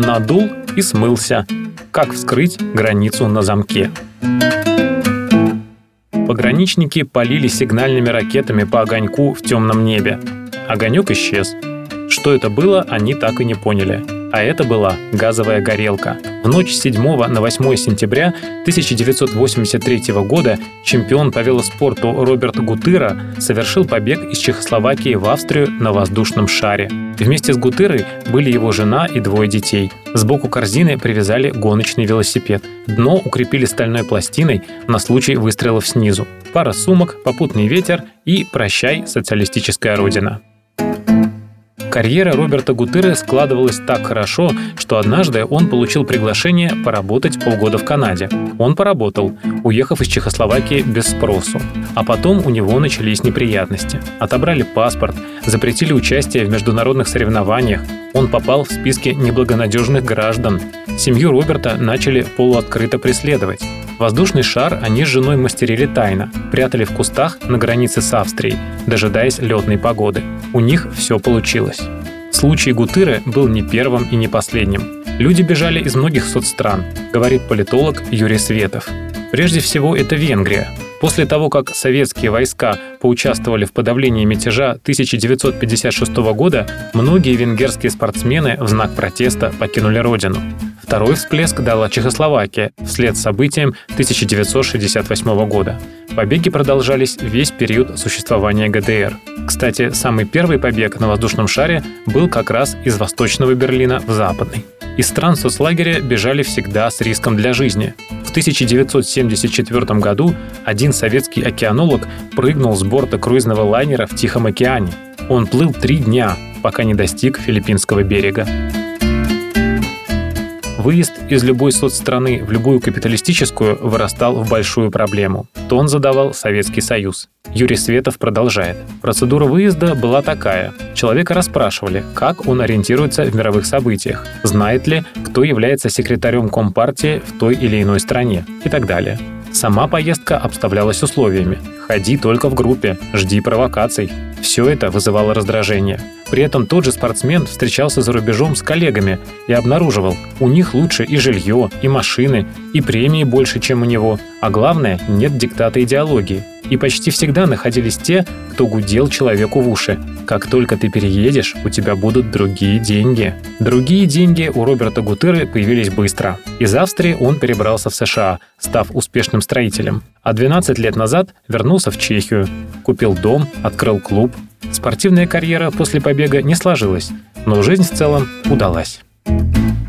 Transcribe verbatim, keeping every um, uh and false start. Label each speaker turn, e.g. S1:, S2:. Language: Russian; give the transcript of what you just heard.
S1: надул и смылся. Как вскрыть границу на замке? Пограничники полили сигнальными ракетами по огоньку в темном небе. Огонек исчез. Что это было, они так и не поняли. А это была газовая горелка. В ночь с седьмого на восьмое сентября тысяча девятьсот восемьдесят третьего года чемпион по велоспорту Роберт Гутыра совершил побег из Чехословакии в Австрию на воздушном шаре. Вместе с Гутырой были его жена и двое детей. Сбоку корзины привязали гоночный велосипед. Дно укрепили стальной пластиной на случай выстрелов снизу. Пара сумок, попутный ветер и «Прощай, социалистическая родина». Карьера Роберта Гутыры складывалась так хорошо, что однажды он получил приглашение поработать полгода в Канаде. Он поработал, уехав из Чехословакии без спросу. А потом у него начались неприятности. Отобрали паспорт, запретили участие в международных соревнованиях. Он попал в списки неблагонадежных граждан. Семью Роберта начали полуоткрыто преследовать. Воздушный шар они с женой мастерили тайно, прятали в кустах на границе с Австрией, дожидаясь летной погоды. У них все получилось. Случай Гутыры был не первым и не последним. Люди бежали из многих соцстран, говорит политолог Юрий Светов. Прежде всего, это Венгрия. После того, как советские войска поучаствовали в подавлении мятежа тысяча девятьсот пятьдесят шестого года, многие венгерские спортсмены в знак протеста покинули родину. Второй всплеск дала Чехословакия вслед событиям тысяча девятьсот шестьдесят восьмого года. Побеги продолжались весь период существования ГДР. Кстати, самый первый побег на воздушном шаре был как раз из Восточного Берлина в Западный. Из стран соцлагеря бежали всегда с риском для жизни. В тысяча девятьсот семьдесят четвёртом году один советский океанолог прыгнул с борта круизного лайнера в Тихом океане. Он плыл три дня, пока не достиг филиппинского берега. Выезд из любой соцстраны в любую капиталистическую вырастал в большую проблему. Тон задавал Советский Союз. Юрий Светов продолжает. Процедура выезда была такая. Человека расспрашивали, как он ориентируется в мировых событиях, знает ли, кто является секретарем Компартии в той или иной стране и так далее. Сама поездка обставлялась условиями. Ходи только в группе, жди провокаций. Все это вызывало раздражение. При этом тот же спортсмен встречался за рубежом с коллегами и обнаруживал, у них лучше и жилье, и машины, и премии больше, чем у него. А главное, нет диктата идеологии. И почти всегда находились те, кто гудел человеку в уши. Как только ты переедешь, у тебя будут другие деньги. Другие деньги у Роберта Гутыры появились быстро. Из Австрии он перебрался в США, став успешным строителем. А двенадцать лет назад вернулся в Чехию. Купил дом, открыл клуб. Спортивная карьера после побега не сложилась, но жизнь в целом удалась.